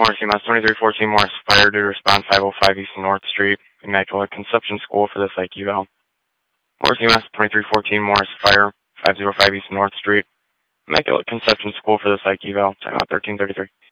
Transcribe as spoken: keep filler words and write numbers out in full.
Morris E M S twenty-three fourteen Morris Fire to respond five oh five East North Street, Immaculate Conception School for the psych eval. Morris E M S twenty-three fourteen Morris Fire five oh five East North Street, Immaculate Conception School for the psych eval. Time out thirteen thirty-three.